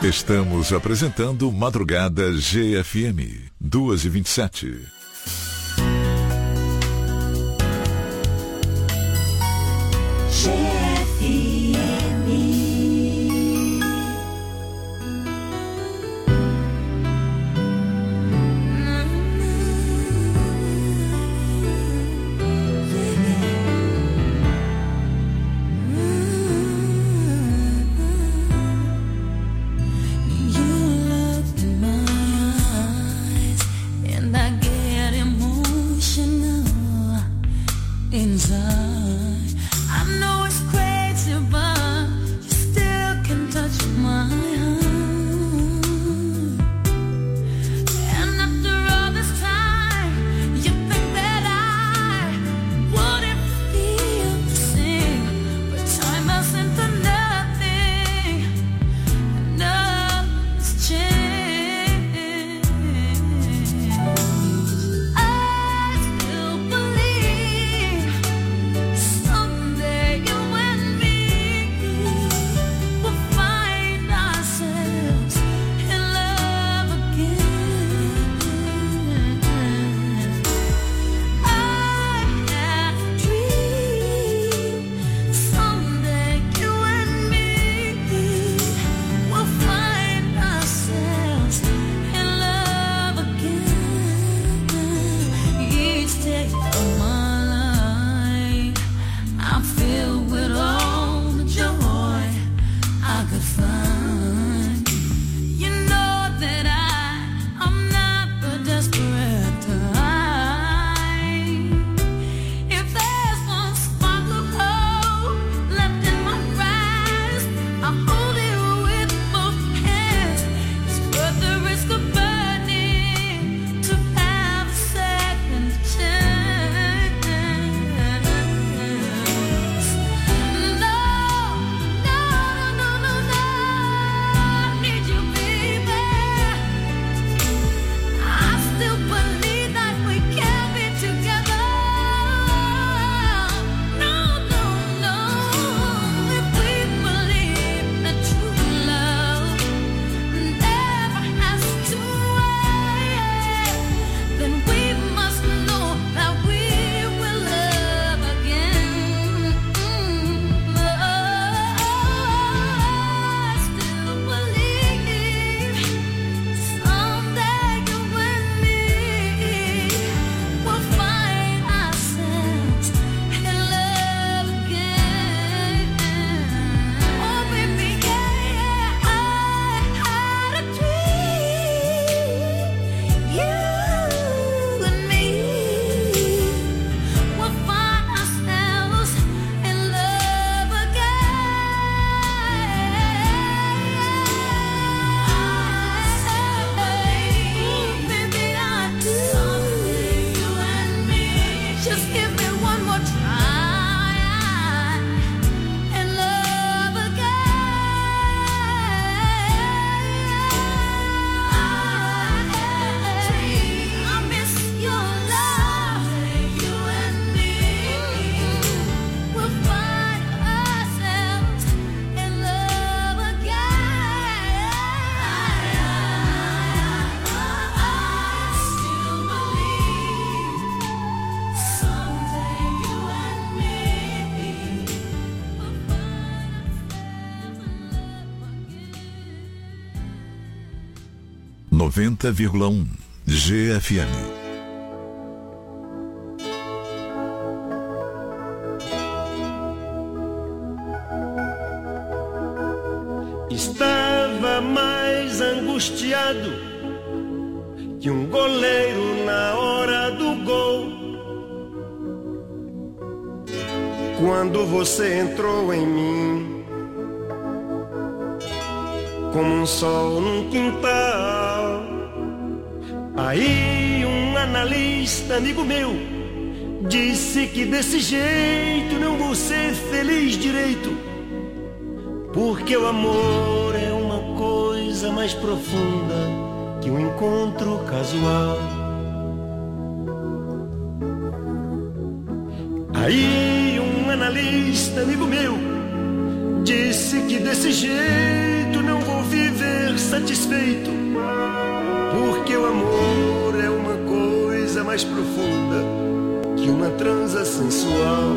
Estamos apresentando Madrugada GFM, 2h27. (90,1) GFM. Estava mais angustiado que um goleiro na hora do gol, quando você entrou em mim como um sol num quintal. Aí um analista amigo meu disse que desse jeito não vou ser feliz direito, porque o amor é uma coisa mais profunda que um encontro casual. Aí um analista amigo meu disse que desse jeito não vou viver viver satisfeito, porque o amor é uma coisa mais profunda que uma transa sensual.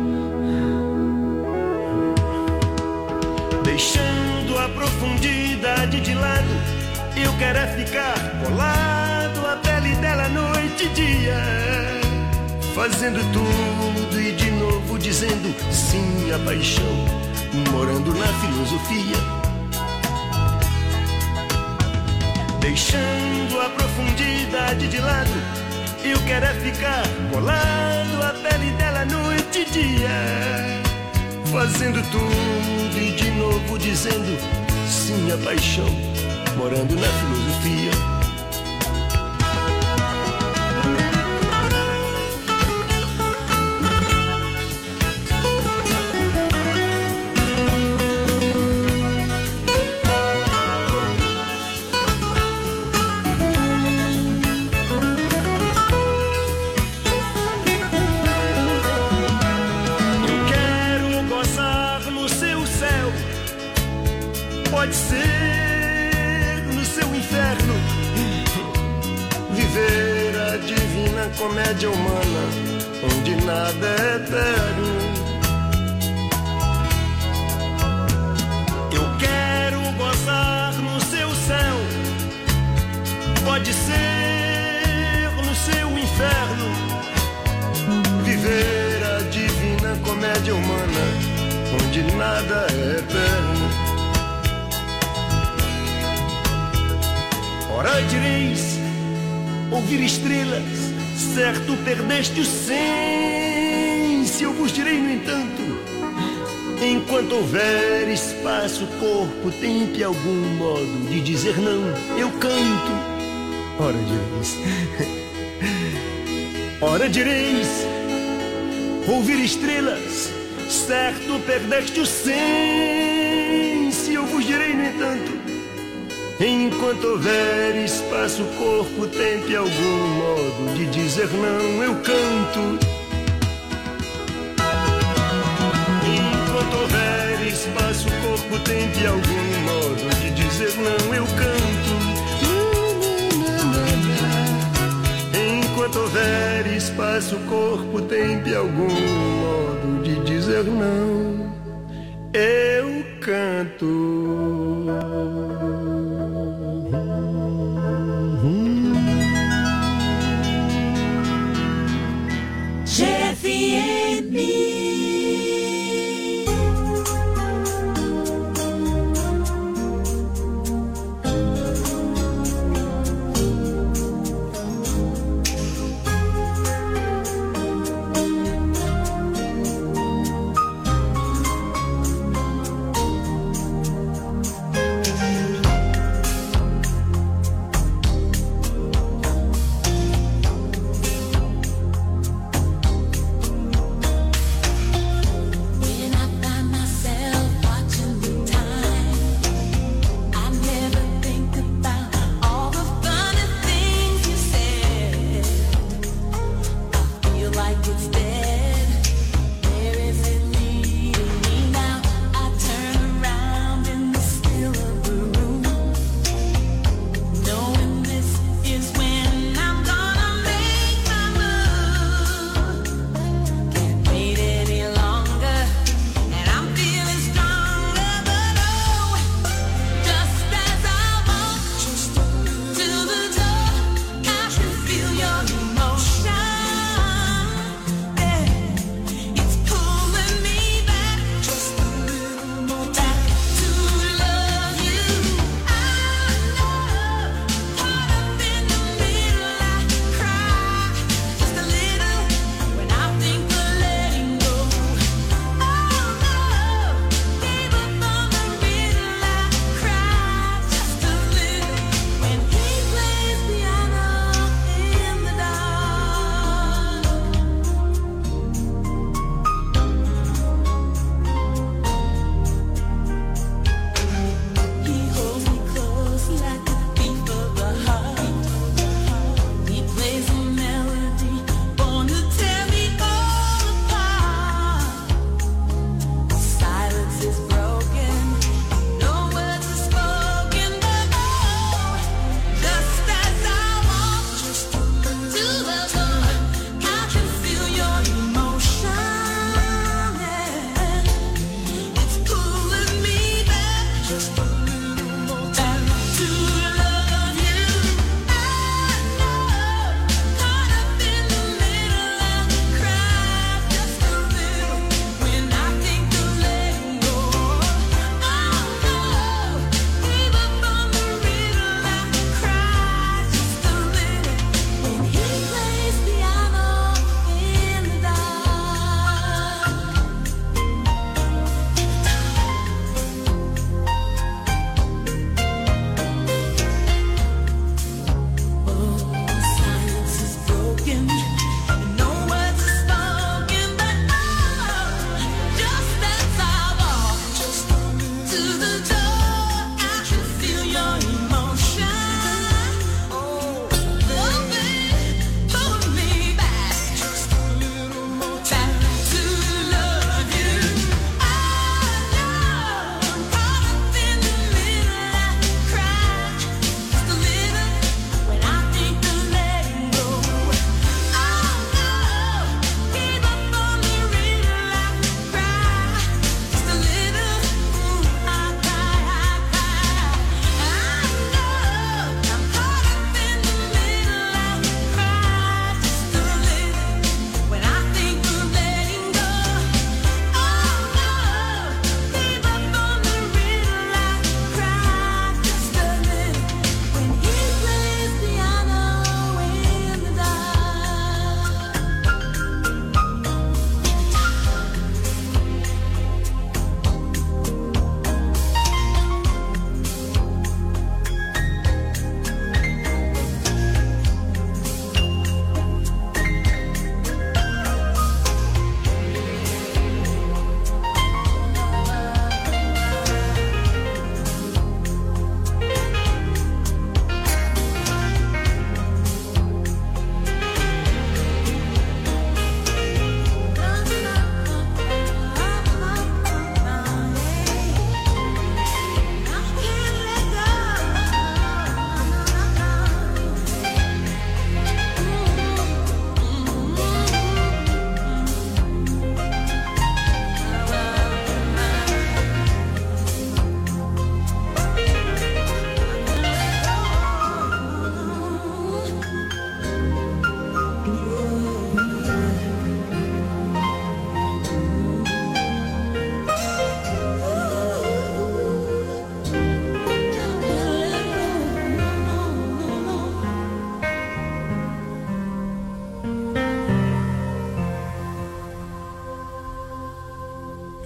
Deixando a profundidade de lado, eu quero é ficar colado à pele dela noite e dia, fazendo tudo e de novo dizendo sim à paixão, morando na filosofia. Deixando a profundidade de lado, eu quero é ficar colado à pele dela noite e dia, fazendo tudo e de novo dizendo sim à paixão, morando na filosofia. Pode ser no seu inferno, viver a divina comédia humana, onde nada é eterno. Eu quero gozar no seu céu, pode ser no seu inferno, viver a divina comédia humana, onde nada é eterno. Ora direis, ouvir estrelas, certo perdeste o senso. Eu vos direi, no entanto, enquanto houver espaço, corpo, tempo e algum modo de dizer não, eu canto. Ora direis, ora direis, ouvir estrelas, certo perdeste o senso. Eu vos direi, no entanto, enquanto houver espaço, corpo, tempo e algum modo de dizer não, eu canto. Enquanto houver espaço, corpo, tempo e algum modo de dizer não, eu canto. Enquanto houver espaço, corpo, tempo e algum modo de dizer não, eu canto.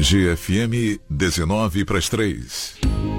GFM 19:03.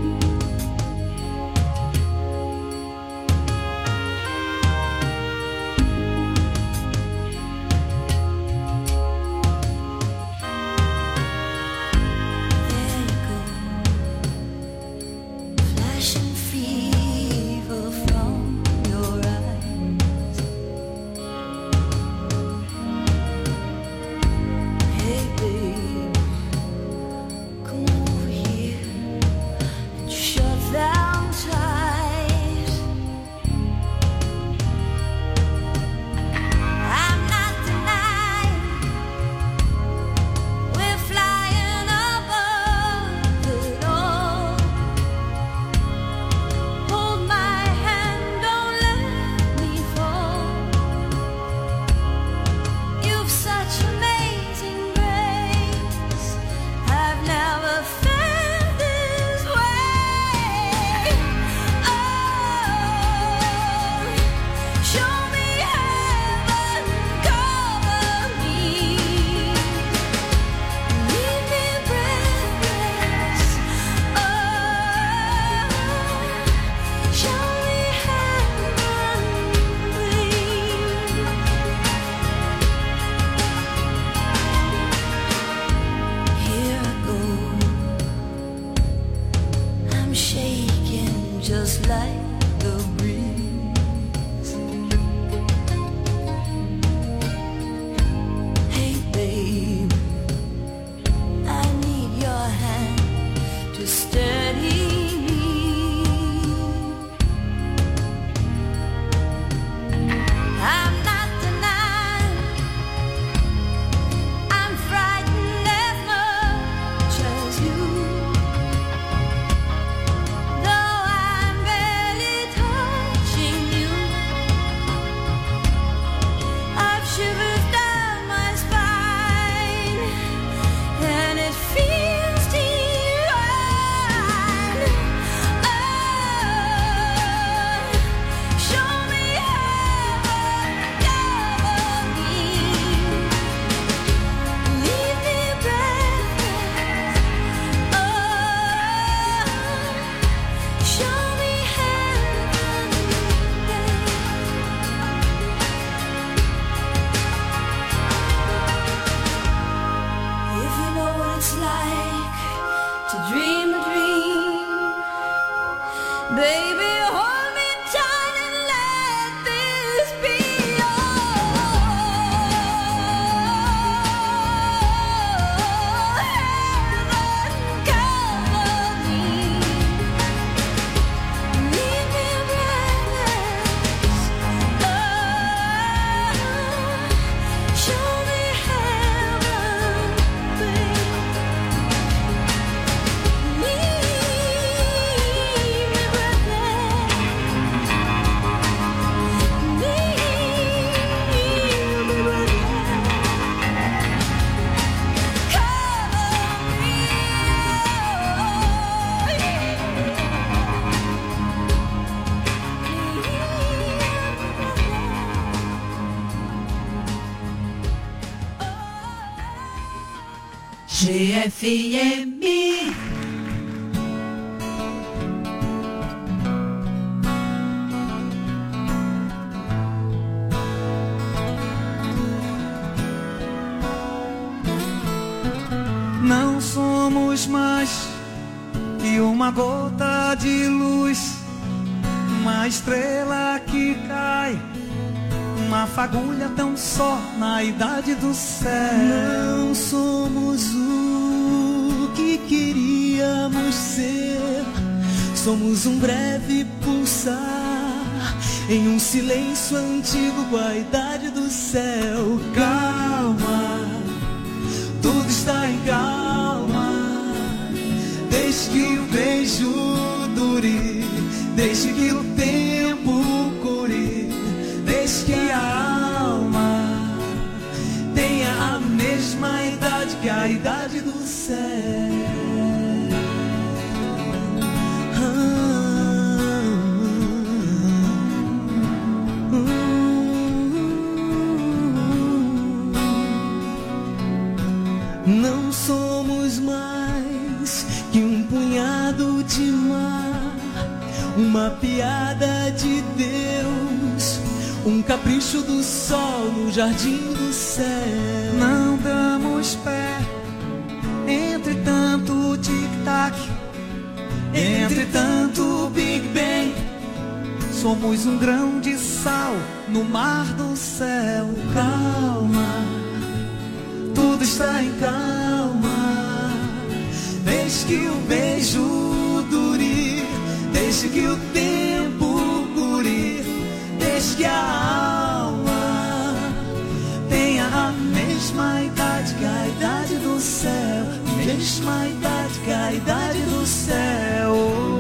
GFM. Não somos mais que uma gota de luz, uma estrela que cai, uma fagulha tão só na idade do céu. Não somos o que queríamos ser, somos um breve pulsar em um silêncio antigo com a idade do céu. Calma, tudo está em calma, desde que o beijo dure, desde que o tempo cure, desde que a alma tenha a mesma idade que a idade do céu. Não somos mais de mar, uma piada de Deus, um capricho do sol no jardim do céu. Não damos pé, entre tanto tic-tac, entre tanto Big Bang. Somos um grão de sal no mar do céu. Calma, tudo está em calma. Deixe que o beijo dure, deixe que o tempo cure, deixe que a alma tenha a mesma idade que a idade do céu, mesma idade que a idade do céu.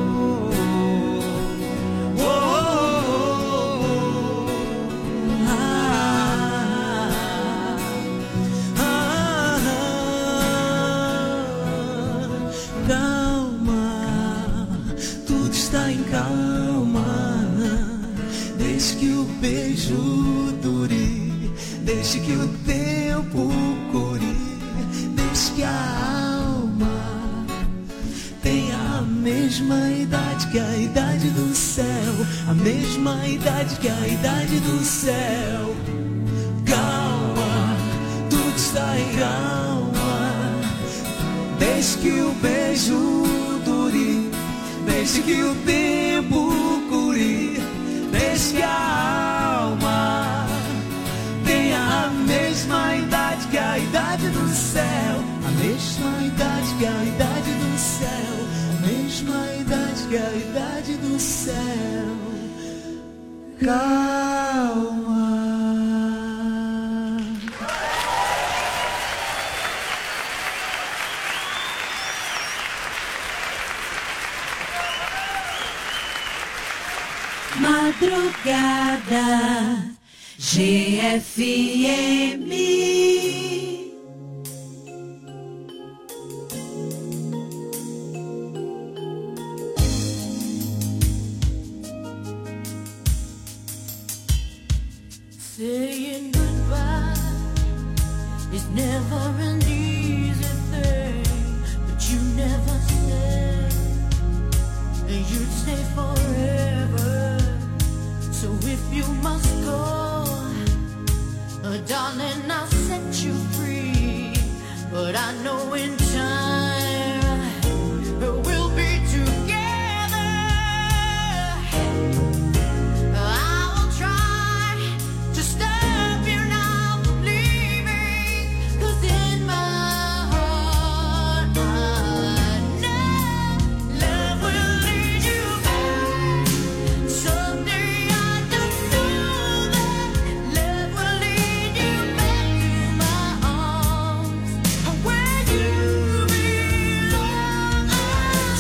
Beijo dure, deixe que o tempo cure, deixe que a alma tenha a mesma idade que a idade do céu, a mesma idade que a idade do céu. Calma, tudo está em calma. Deixe que o beijo dure, deixe que o tempo cure, deixe que a alma tenha a mesma idade que a idade do céu, a mesma idade que a idade do céu, a mesma idade que a idade do céu. Calma. Madrugada GFM. Saying goodbye is never an easy thing, but you never said you'd stay forever. So if you must go, darling, I'll set you free. But I know in time we'll be together. I will try to stop you now from leaving, 'cause in my heart I know love will lead you back. Someday I just know that love will lead you back to my arms, where you belong. I'm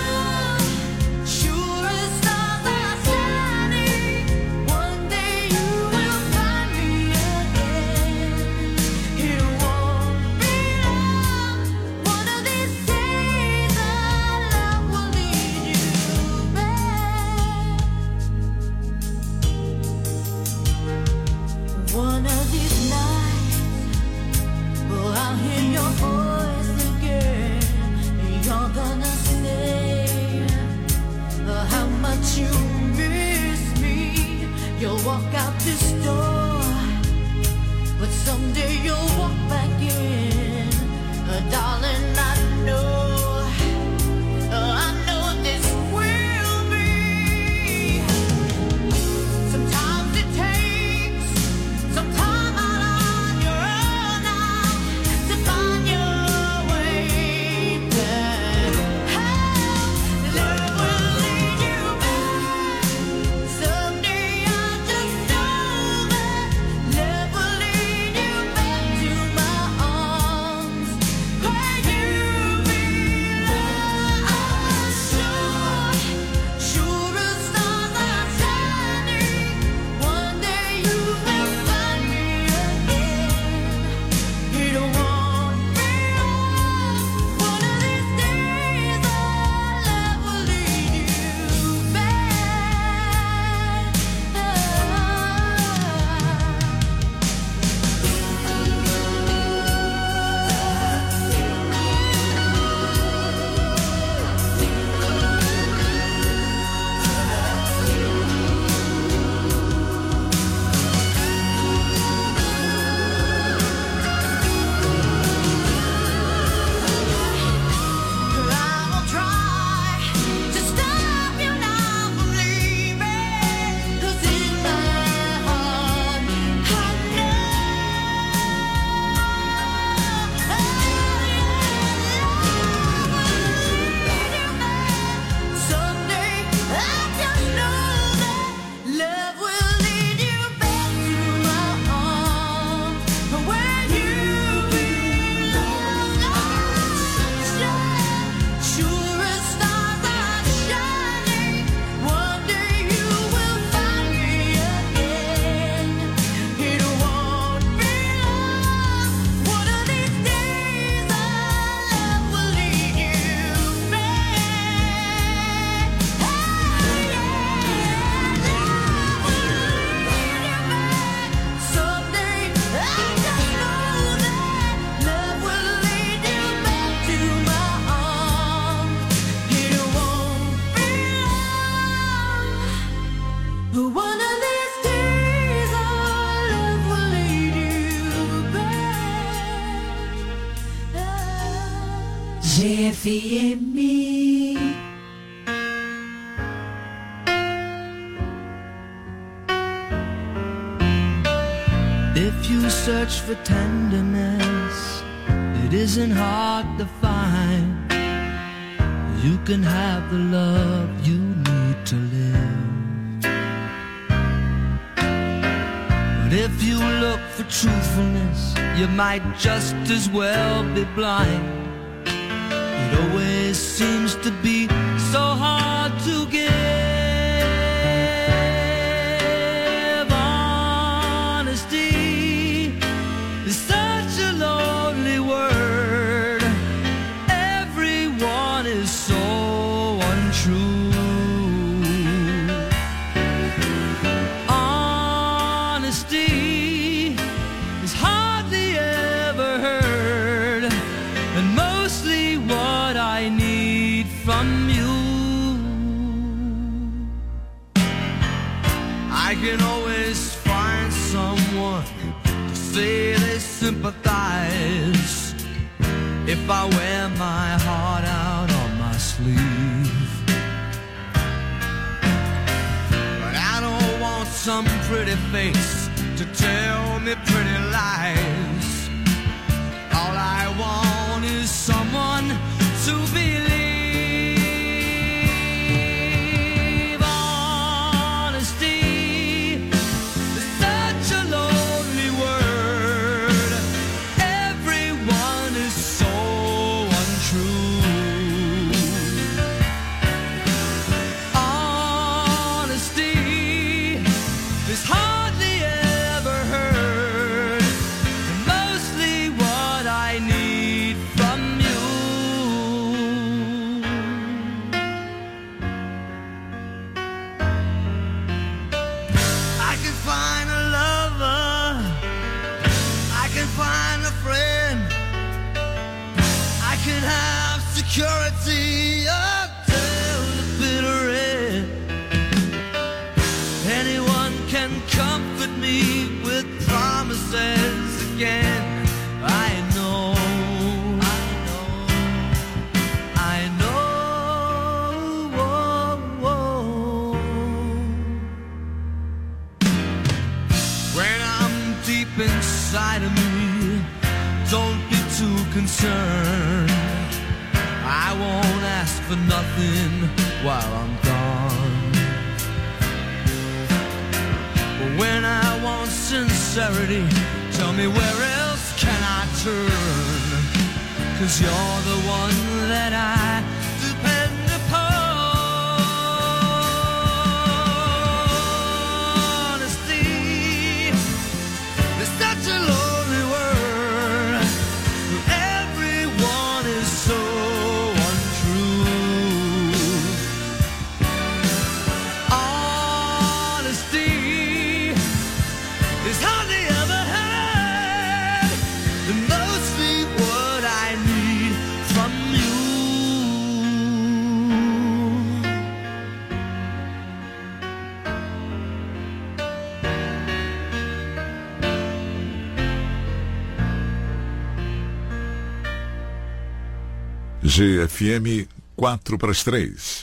sure as stars are shining, one day you will find me again. It won't be long, one of these days our love will lead you back. One of these nights, I'll hear your voice again. You're gonna say how much you miss me. You'll walk out this door, but someday you'll walk back in. Darling, I know this will be. Sometimes it takes some time out on your own now to find your way back. Love will lead you back. Someday I just know that love will lead you back to my arms, where you GFM. If you search for tenderness, it isn't hard to find. You can have the love you need to live. But if you look for truthfulness, you might just as well be blind. It always seems to be so hard to give. Honesty is such a lonely word. Everyone is so untrue. Honesty is hardly ever heard, and mostly what I need from you. I can always find someone to say they sympathize if I wear my heart out on my sleeve. But I don't want some pretty face to tell me pretty lies. All I want is someone to believe. Honesty is such a lonely word. Everyone is so untrue. Honesty is hardly ever heard, and mostly what I need from you. I can find a lover, I can find a friend, I can have security until the bitter end. Anyone can comfort me with promises again. I know, when I'm deep inside of me, don't be too concerned. I won't ask for nothing while I'm gone. But when I want sincerity, tell me where else can I turn? 'Cause you're the one that I depend upon. Honesty is such a lonely word. Everyone is so untrue. Honesty is hardly ever heard, and mostly what I need from you. GFM 4 para as 3.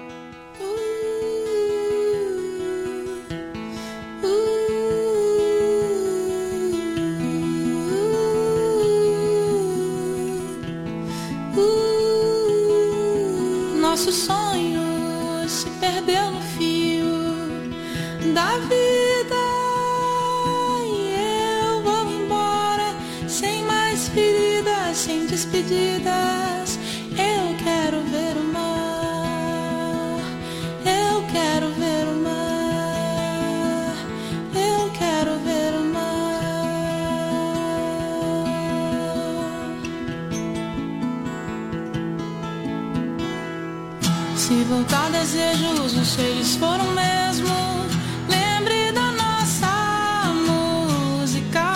Nosso sonho se perdeu no fio da vida e eu vou embora sem mais feridas, sem despedidas. Eu quero ver o mar, eu quero ver o mar, eu quero ver o mar. Se voltar desejos, não sei eles foram mesmo. Lembre da nossa música,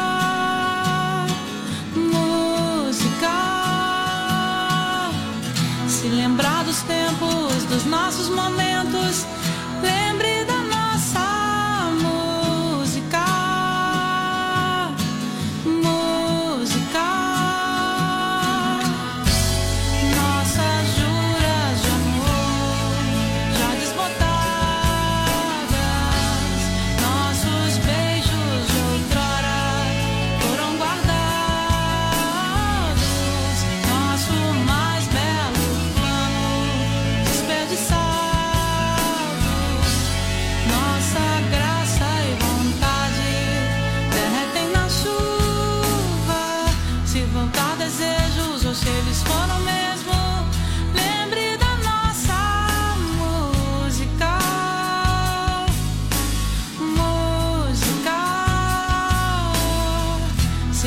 se lembrar dos tempos, dos nossos momentos. Lembre da nossa música,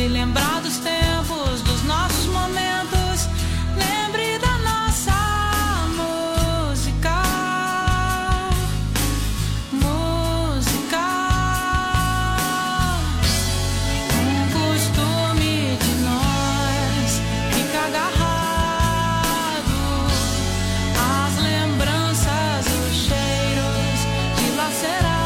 Se lembrar dos tempos, dos nossos momentos, lembre da nossa música. Música. Um costume de nós fica agarrado às lembranças, os cheiros dilacerados.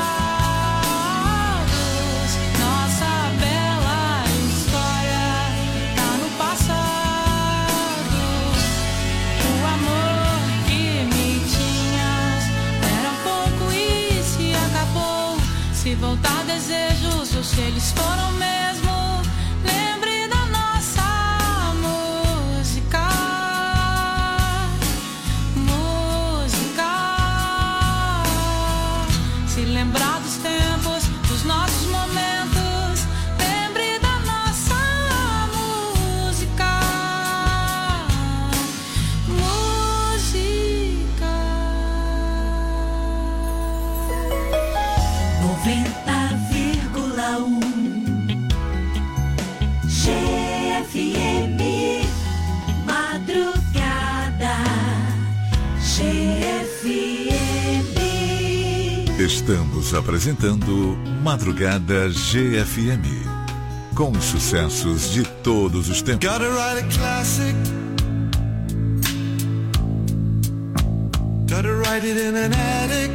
Nossa bela história tá no passado. O amor que me tinhas era pouco e se acabou. Se voltar desejos, ou se eles foram mesmo, lembre da nossa música. Música. Se lembrar dos tempos, dos nossos momentos, lembre da nossa música. Música. 90,1 GFM Madrugada GFM. Estamos apresentando Madrugada GFM, com os sucessos de todos os tempos. Gotta write a classic. Gotta write it in an attic.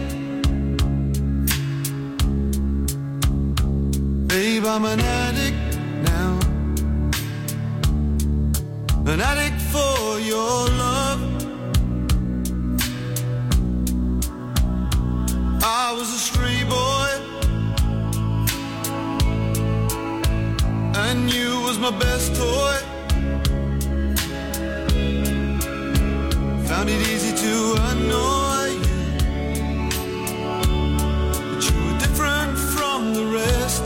Babe, I'm an addict now. An addict for your love. I was a stray boy, and you was my best toy. Found it easy to annoy you, but you were different from the rest.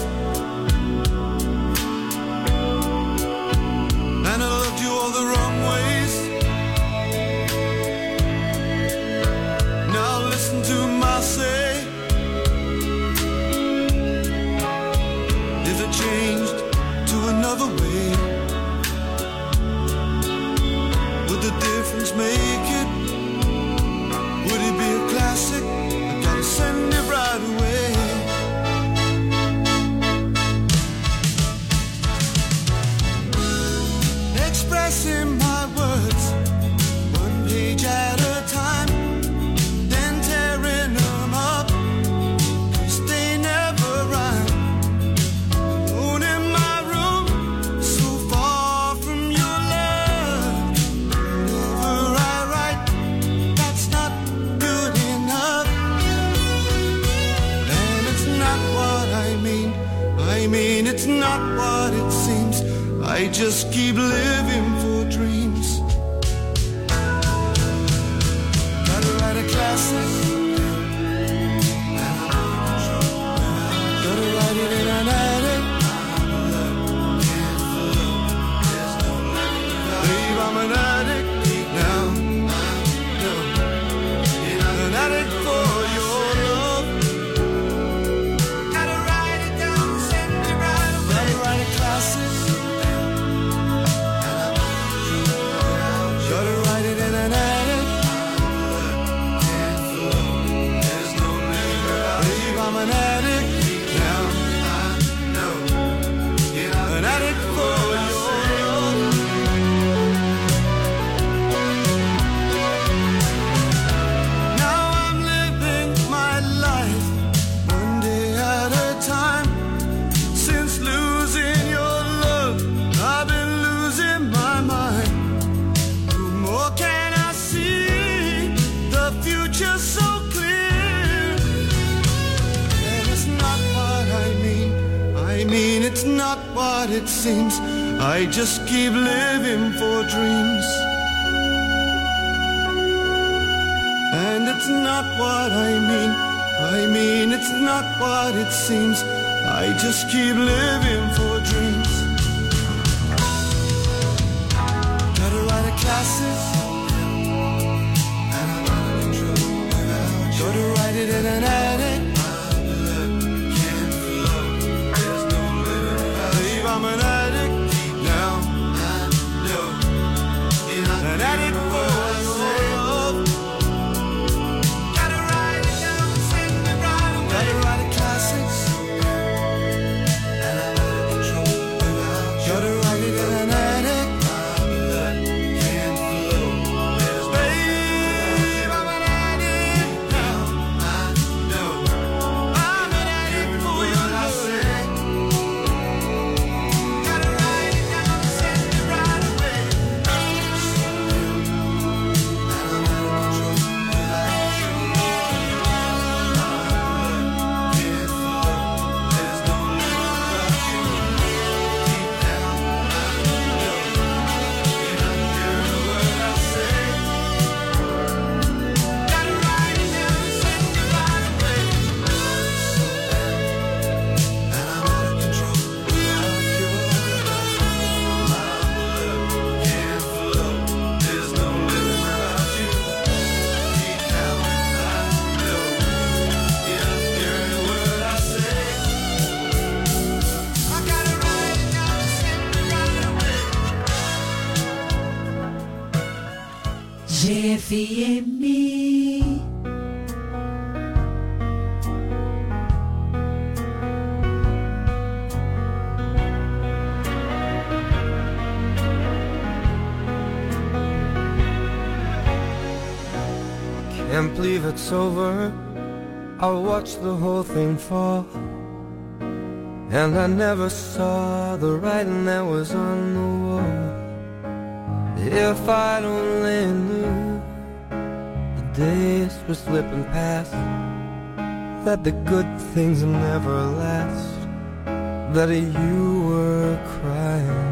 And I loved you all the wrong ways. Now listen to my say. If it changed to another way, would the difference make it? Would it be a classic? I gotta send it right away. Expressing my words, one page at a time, then tearing them up, 'cause they never rhyme. Alone in my room, so far from your love. Whenever I write, that's not good enough. And it's not what I mean. It's not what it seems. I just keep living for dreams. Gotta write a classic. Gotta write it in an attic. Babe, I'm an addict now. An addict for your love. Gotta write it down, send it right away. Gotta write a classic. Gotta write it in an attic. Babe, I'm an addict now. An addict for your love. Now I'm living my life one day at a time. Since losing your love, I've been losing my mind. Who more can I see? The future's so clear. And it's not what I mean. It's not what it seems. I just keep living for dreams. And it's not what I mean. It's not what it seems. I just keep living for dreams. Gotta write a classic. Gotta write it in an attic. Babe, I'm an addict GFM. Can't believe it's over. I watched the whole thing fall, and I never saw the writing that was on the wall. If I'd only knew the days were slipping past, that the good things never last, that you were crying.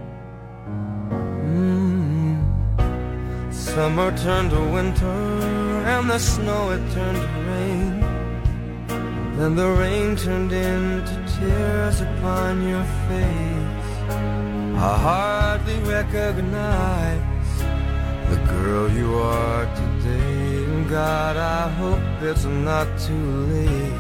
Summer turned to winter, and the snow it turned to rain. Then the rain turned into tears upon your face. I hardly recognize the girl you are today. And God, I hope it's not too late.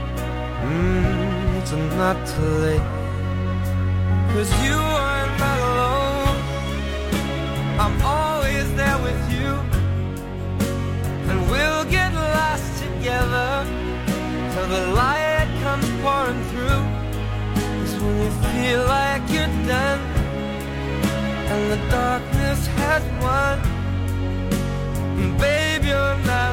It's not too late. 'Cause you are not alone. I'm always there with you, and we'll get lost together till the light comes pouring through. It's when you feel like you're done and the darkness has won, and babe, you're not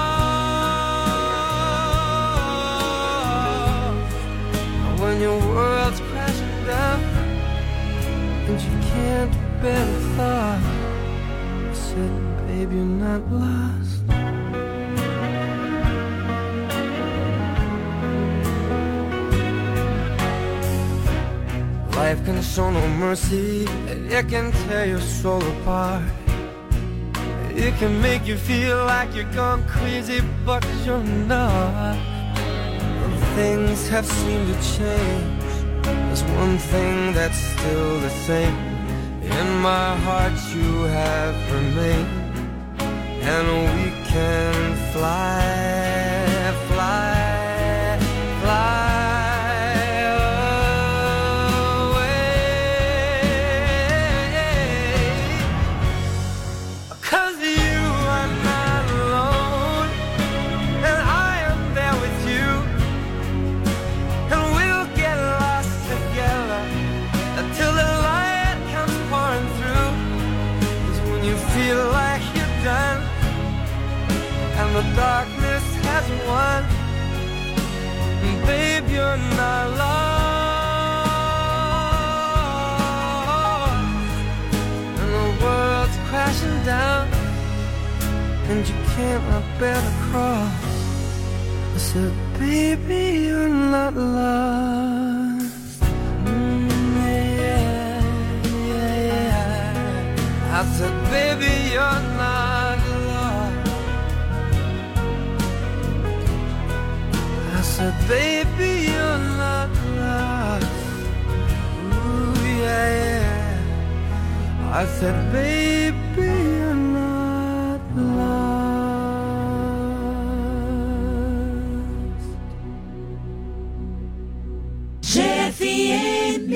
lost. When your world's crashing down and you can't bear the thought, I said, babe, you're not lost. Life can show no mercy, it can tear your soul apart. It can make you feel like you're gone crazy, but you're not. Things have seemed to change. There's one thing that's still the same. In my heart you have remained, and we can fly, fly, fly. The darkness has won, and babe, you're not lost. And the world's crashing down, and you cannot bear the cross. I said, baby, you're not lost. Yeah, yeah, yeah. I said, baby, you're not lost. I said, baby, you're not lost. Ooh, yeah, yeah. I said, baby, you're not lost. GFM.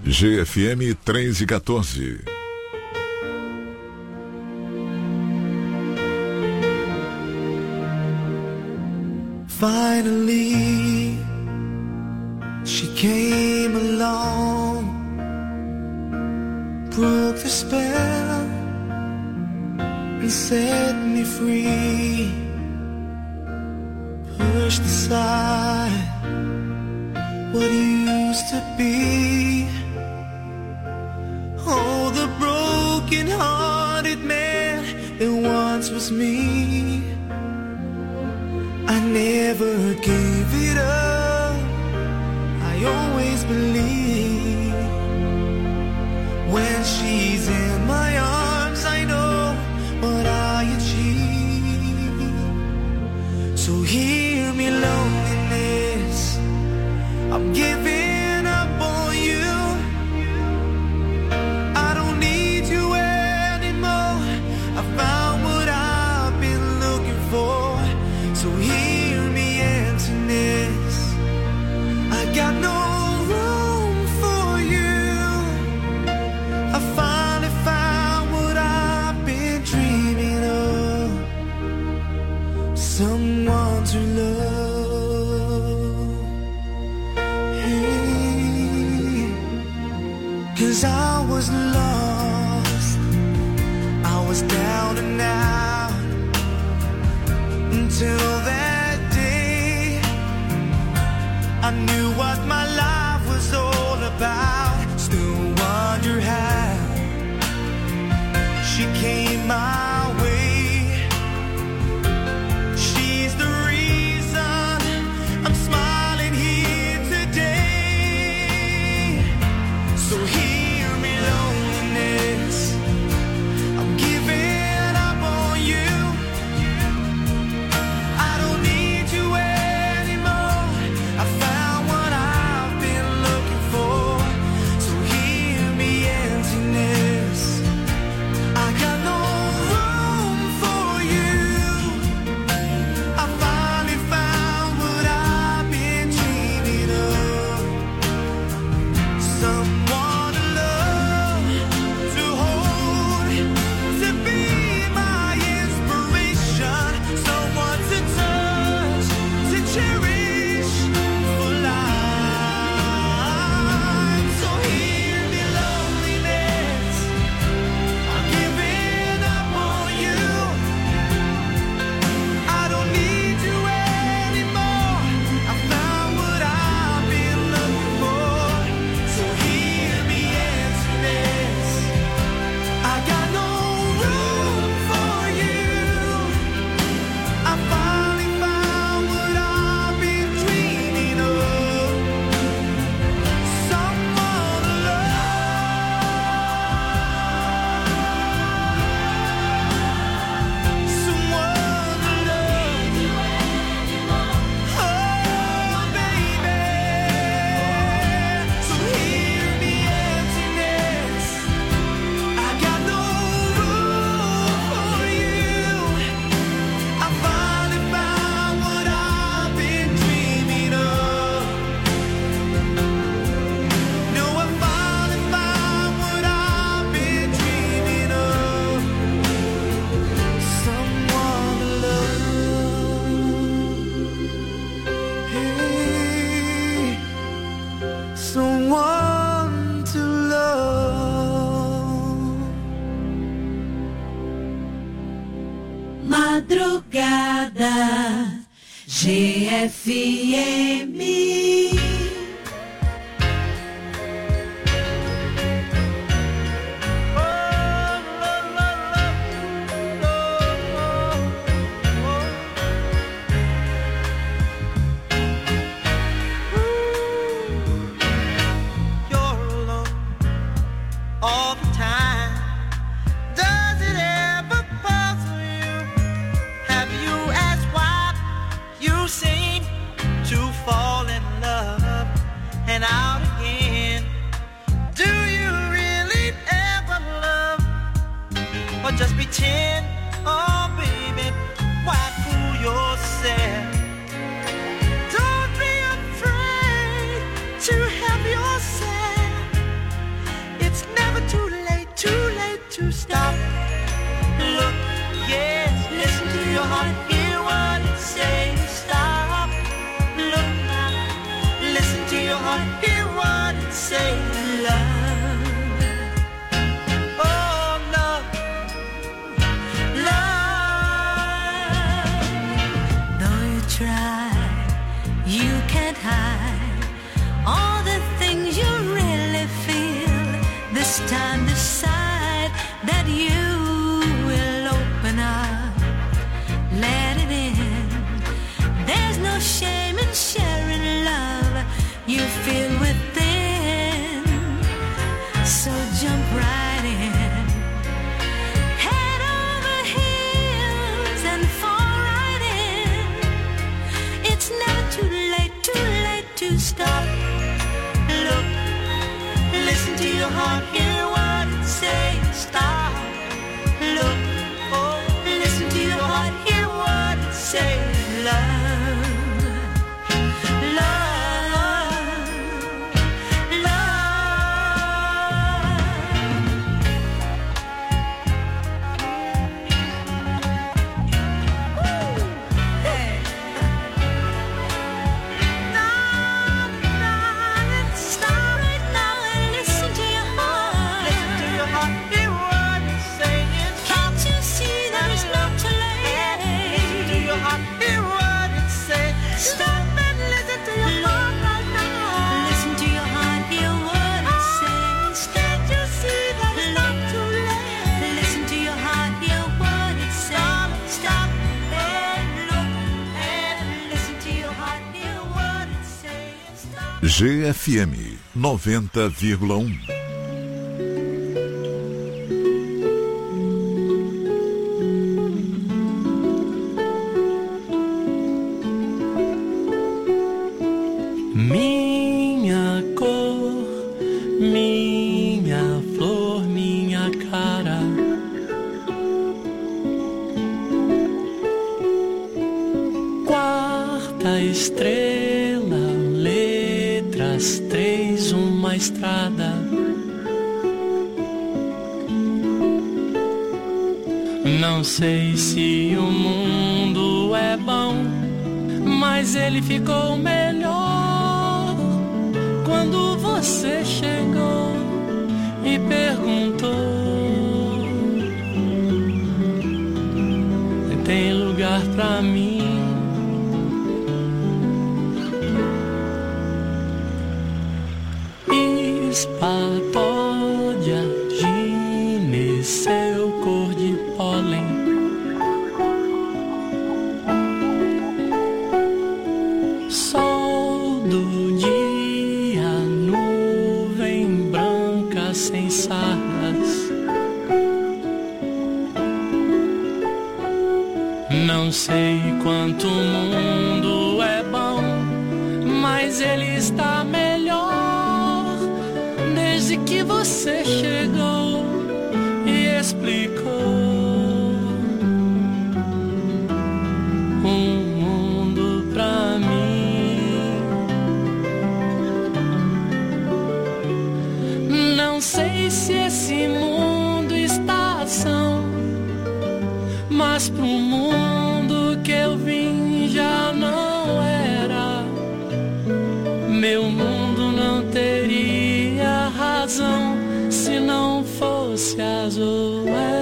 GFM 314. Finally, she came along, broke the spell, and set me free. Pushed aside what used to be. Oh, the broken-hearted man that once was me. I never gave it up. I always believe when she's in my arms, I know what I achieve. So hear me, loneliness, I'm giving up on you. I don't need you anymore. I found what I've been looking for. So hear me, emptiness, I got no room for you. I finally found what I've been dreaming of, someone to love. Hey, 'cause I was lost, I was down and out, until that day I knew what my life was all about. Still wonder how she came my way. She's the reason I'm smiling here today. So hear me, loneliness, I'm giving up on you. I don't need you anymore. I found what I've been looking for. So hear me, emptiness, I got no room for you. I finally found what I've been dreaming of, someone to love, to hold, to be my inspiration, someone to touch, to cherish for life. So hear me, loneliness, I'm giving up on you. I don't need you anymore. I found what I've been looking for. So hear me, emptiness, I got no room for you. I finally found what I've been dreaming of, someone to love, someone to love. Oh, baby. So hear me, emptiness, I got no room for you. I finally found what I've been dreaming of. No, I finally found what I've been dreaming of, someone to love. Hey, someone to love. Madrugada GFM. You're alone all the time. Does it ever puzzle you? Have you asked why you seem to fall in love and out again? Do you really ever love, or just pretend? Oh, baby, why fool yourself? Don't be afraid to help yourself. This time decide that you will open up, let it in. There's no shame in sharing love you feel within. So jump right in, head over heels and fall right in. It's never too late to stop. Look, listen to your heart, hear what it says. Stop. Look, oh, listen to your heart, hear what it says. Love, love, love. Hey. Stop right now and listen to your heart. Listen to your heart, hear what it's saying. Can't you see that it's not too late? Listen to your heart, hear what it's saying. Stop and listen to your heart right now. Listen to your heart, hear what it says. Can't you see that it's not too late? Listen to your heart, hear what it says. Stop and look and listen to your heart, hear what it says. Stop. GFM 90,1. Minha cor, minha flor, minha cara. Quarta estrela, letras 3, uma estrada. Não sei se o mundo é bom, mas ele ficou melhor quando você chegou e perguntou: tem lugar pra mim? Espatódia, gineceu, cor de pólen. Sol do dia, nuvem branca sem sardas. Não sei quanto o mundo é bom, mas ele está melhor desde que você chegou e explicou um mundo pra mim. Não sei se esse mundo está ação, mas pro mundo que eu vim já não era. Meu mundo não teria razão se não fosse azul.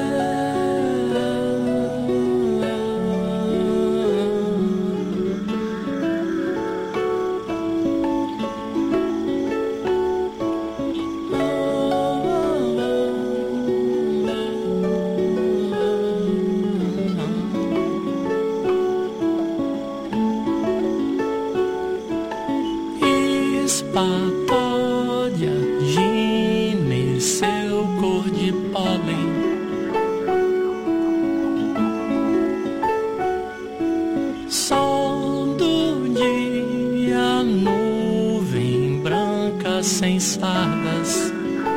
Espatódia, gineceu, cor de pólen. Sol do dia, nuvem branca sem sardas.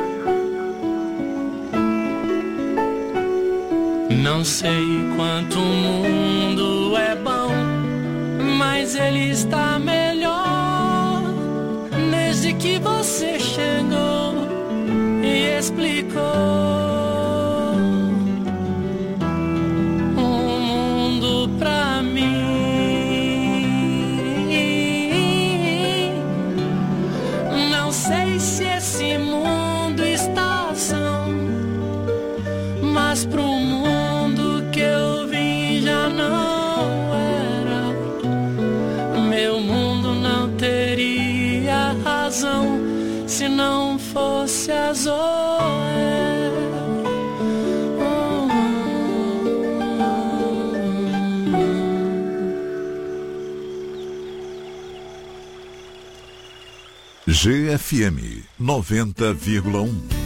Não sei quanto o mundo é bom, mas ele está melhor desde que você chegou e explicou um mundo pra mim. Não sei se esse mundo está ação, mas pro mundo que eu vim já não era. Meu mundo não teria razão se não não fosse a Zoé. GFM 90,1